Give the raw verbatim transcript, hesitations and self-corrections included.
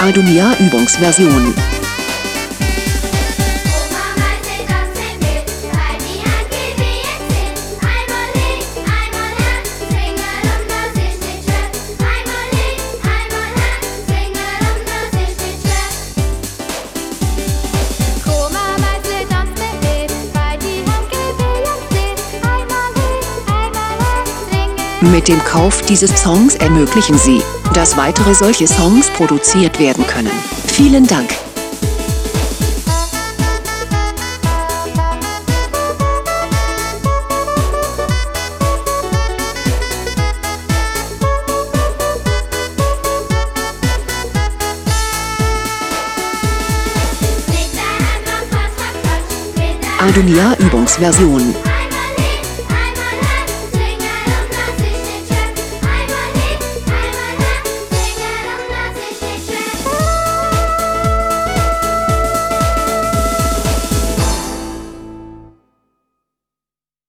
Adonia Übungsversion. Mit dem Kauf dieses Songs ermöglichen Sie, dass weitere solche Songs produziert werden können. Vielen Dank! Adonia Übungsversion.